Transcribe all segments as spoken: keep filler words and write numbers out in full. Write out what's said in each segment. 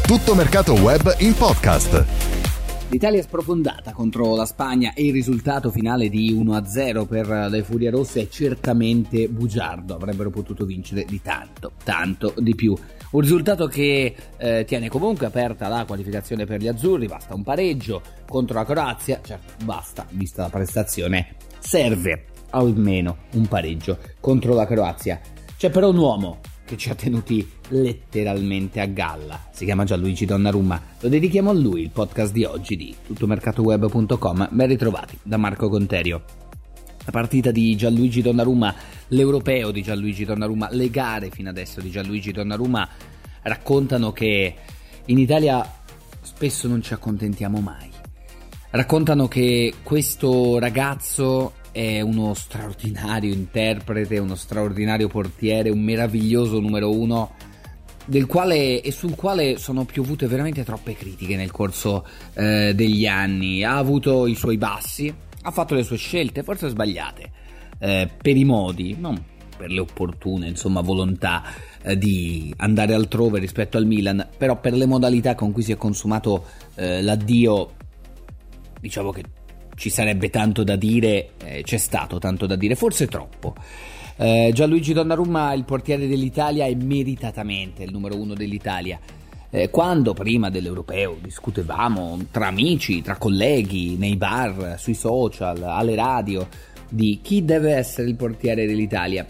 Tutto Mercato Web in podcast. L'Italia è sprofondata contro la Spagna e il risultato finale di uno a zero per le Furie Rosse è certamente bugiardo. Avrebbero potuto vincere di tanto, tanto di più. Un risultato che eh, tiene comunque aperta la qualificazione per gli azzurri. Basta un pareggio contro la Croazia. Certo, basta, vista la prestazione. Serve almeno un pareggio contro la Croazia. C'è però un uomo che ci ha tenuti letteralmente a galla. Si chiama Gianluigi Donnarumma. Lo dedichiamo a lui il podcast di oggi di tuttomercatoweb punto com. Ben ritrovati da Marco Conterio. La partita di Gianluigi Donnarumma, l'europeo di Gianluigi Donnarumma, le gare fino adesso di Gianluigi Donnarumma raccontano che in Italia spesso non ci accontentiamo mai. Raccontano che questo ragazzo è uno straordinario interprete, uno straordinario portiere, un meraviglioso numero uno, del quale e sul quale sono piovute veramente troppe critiche nel corso eh, degli anni. Ha avuto i suoi bassi, ha fatto le sue scelte, forse sbagliate, eh, per i modi, non per le opportune, insomma, volontà eh, di andare altrove rispetto al Milan, però per le modalità con cui si è consumato eh, l'addio, diciamo che ci sarebbe tanto da dire, eh, c'è stato tanto da dire, forse troppo. Eh, Gianluigi Donnarumma, il portiere dell'Italia, è meritatamente il numero uno dell'Italia. Eh, quando prima dell'Europeo discutevamo tra amici, tra colleghi, nei bar, sui social, alle radio, di chi deve essere il portiere dell'Italia,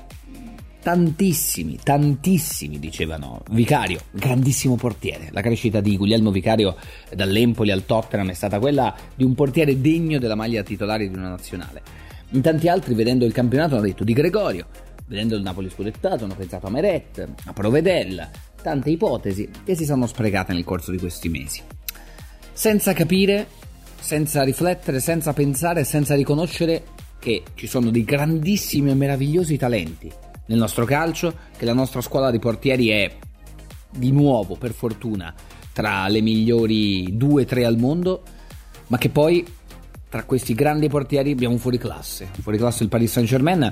tantissimi, tantissimi dicevano Vicario, grandissimo portiere. La crescita di Guglielmo Vicario dall'Empoli al Tottenham è stata quella di un portiere degno della maglia titolare di una nazionale. In tanti altri, vedendo il campionato, hanno detto Di Gregorio, vedendo il Napoli scudettato hanno pensato a Meret, a Provedel, tante ipotesi che si sono sprecate nel corso di questi mesi, senza capire, senza riflettere, senza pensare, senza riconoscere che ci sono dei grandissimi e meravigliosi talenti nel nostro calcio, che la nostra squadra di portieri è di nuovo, per fortuna, tra le migliori due tre al mondo, ma che poi tra questi grandi portieri abbiamo un fuoriclasse, un fuoriclasse il Paris Saint-Germain,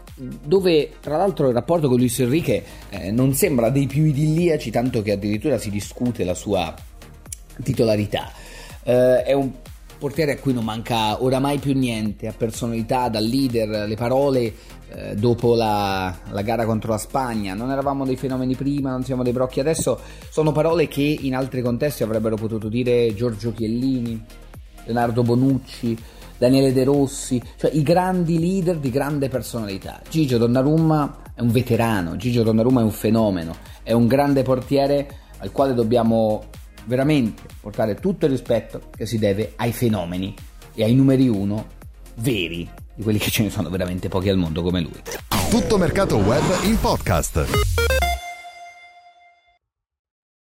dove tra l'altro il rapporto con Luis Enrique eh, non sembra dei più idilliaci, tanto che addirittura si discute la sua titolarità. Eh, è un portiere a cui non manca oramai più niente, ha personalità da leader, le parole eh, dopo la, la gara contro la Spagna, non eravamo dei fenomeni prima, non siamo dei brocchi adesso, sono parole che in altri contesti avrebbero potuto dire Giorgio Chiellini, Leonardo Bonucci, Daniele De Rossi, cioè i grandi leader di grande personalità. Gigio Donnarumma è un veterano, Gigio Donnarumma è un fenomeno, è un grande portiere al quale dobbiamo veramente portare tutto il rispetto che si deve ai fenomeni e ai numeri uno veri, di quelli che ce ne sono veramente pochi al mondo come lui. Tutto Mercato Web in podcast.